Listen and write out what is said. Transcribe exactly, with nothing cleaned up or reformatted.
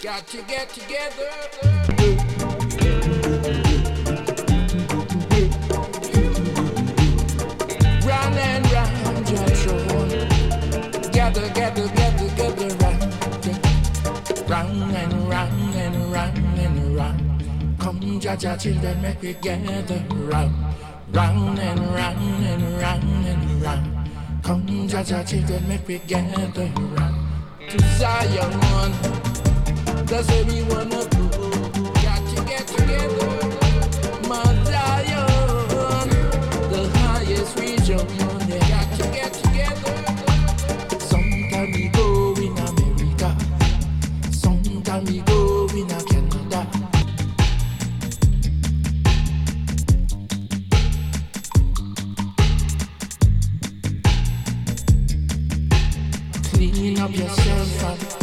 Got to get together. Round and round, just roll. Gather, gather, gather, gather round. Round and round and round and round. Come, Jaja, children, make we gather round. Round and round and round and round. Come, Jaja, children, make we gather round. To Zion, that's where we wanna go. Got to get together, Mount Zion, the highest region. They got to get together. Sometime we go in America, sometime we go in Canada. Clean up yourself up.